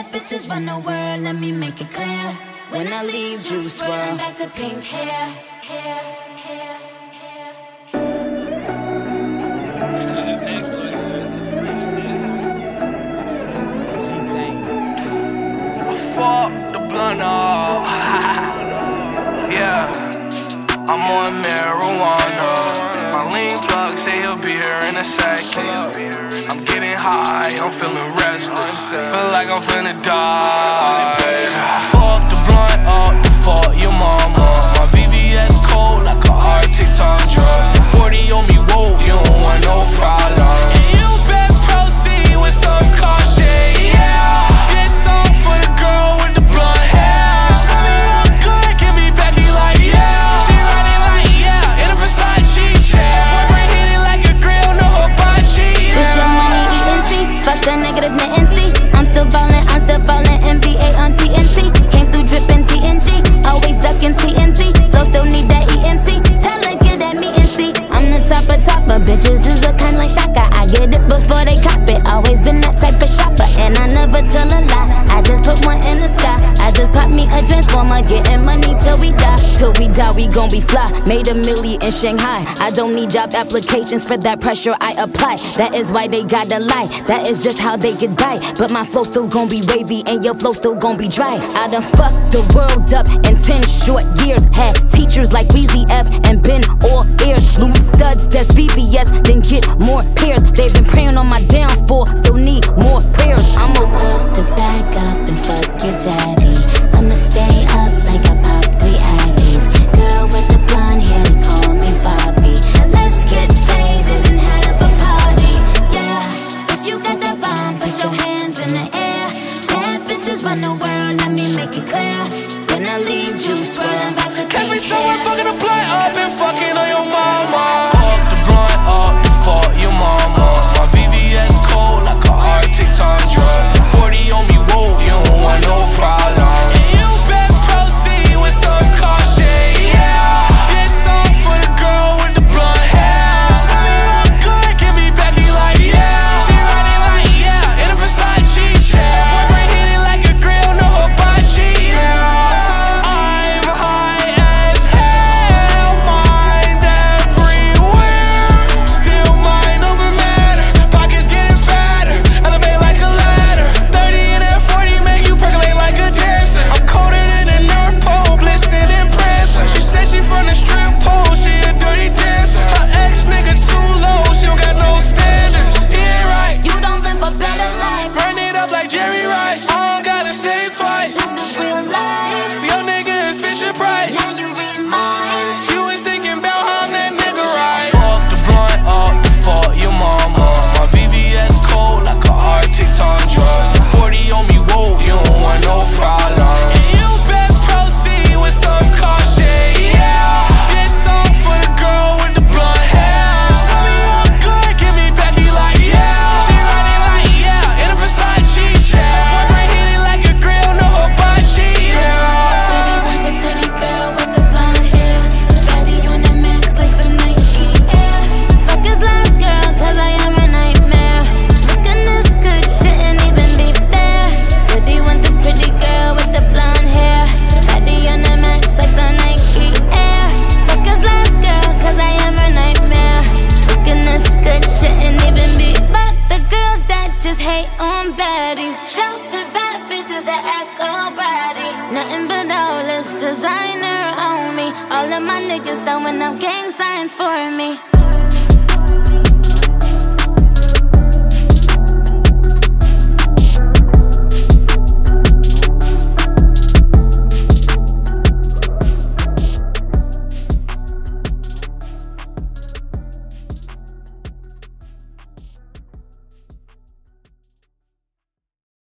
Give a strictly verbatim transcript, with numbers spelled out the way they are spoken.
bitches run the world, let me make it clear. When I leave, Juice WRLD back to pink hair. hair, hair, hair. Fuck the blunt off. Yeah, I'm on marijuana. My lean plug say he'll be here in a second. I'm getting high, I'm feeling restless. Feel like I'm finna die. Fuck the blunt up, the fuck your mama. My V V S cold like a Arctic tundra. The forty on me, whoa, you don't want no problems. And you best proceed with some caution, yeah. This song for the girl with the blonde hair. Tell me I'm good, give me Becky like yeah. She riding like yeah, in a Versace chair. Boyfriend hit it like a grill, no hibachi, yeah. This your money, E N T, fuck that negative Nancy. I'm still ballin', I'm still ballin', N B A on T N T. Came through drippin' T N G, always duckin' T N T. So still need that E N T, tell her get that me and see. I'm the top of topper, bitches is a kind like Shaka. I get it before they cop it, always been that type of shopper. And I never tell a lie, I just put one in the sky. I just pop me a transformer, getting money till we die. Till we die, we gon' be fly. Made a milli in Shanghai. I don't need job applications for that pressure I apply. That is why they gotta lie, that is just how they get by. But my flow still gon' be wavy and your flow still gon' be dry. I done fucked the world up in ten short years. Had teachers like Weezy F and been all ears. Loose studs, that's V V S, then get more pairs. They've been praying on my downfall, still need more prayers. I'ma work to back up and fuck your daddy. I'ma stay up like I pop three Addies. Girl with the blonde hair, they call me Bobby. Let's get faded and have a party, yeah. If you got that bomb, put your hands in the air. Bad bitches run the world, let me make it clear. When I leave, Juice WRLD, I'm back to Catch me pink somewhere hair. fucking the blunt up and fucking on your mama. Fuck the blunt up, the fuck your mama. My V V S cold like a Arctic tundra. The forty on me, whoa, you don't want no problems. And you best proceed with some caution, yeah. This song for the girl with the blonde hair. Tell me I'm good, give me Becky like yeah. She riding like yeah, in a Versace chair. Boyfriend hit it like a grill, no hibachi, yeah. I'm high as hell, mind everywhere. Still mind over matter, pockets getting fatter. Elevate like a ladder, thirty and that forty make you percolate like a dancer. I'm colder than a North Pole, blitzing and prancing. She said she from the strip pole, she a dirty dancer. Her ex nigga too low, she don't got no standards. He ain't right, You don't live a better life, burn it up like Jerry Rice. I don't gotta say it twice. this is real life. Your nigga is Fisher Price. Now you read mine. You was thinking about how that nigga right. Fuck the blunt up, the fuck your mama. My V V S cold like a Arctic tundra. The forty on me, whoa, you don't want no problems. And you best proceed with some caution, yeah. This song for the girl with the blonde hair. Tell me I'm good, give me Becky like yeah. She riding like yeah, in a Versace chair. Boyfriend hit it like a grill, no hibachi, yeah. Pretty like a pretty girl with the blonde hair. Fatty on the mix like some Nike Air. Fuck his last girl, cause I am a nightmare. Looking this good, shouldn't even be fair. Pretty want the pretty girl with the blonde hair. Fatty on the mix like some Nike Air. Fuck his last girl, cause I am a nightmare. Looking this good, shouldn't even be. Fuck the girls that just hate on baddies. Shout the bad bitches that act all bratty. Nothing but all this designer on me. All of my niggas throwing up gang signs for me.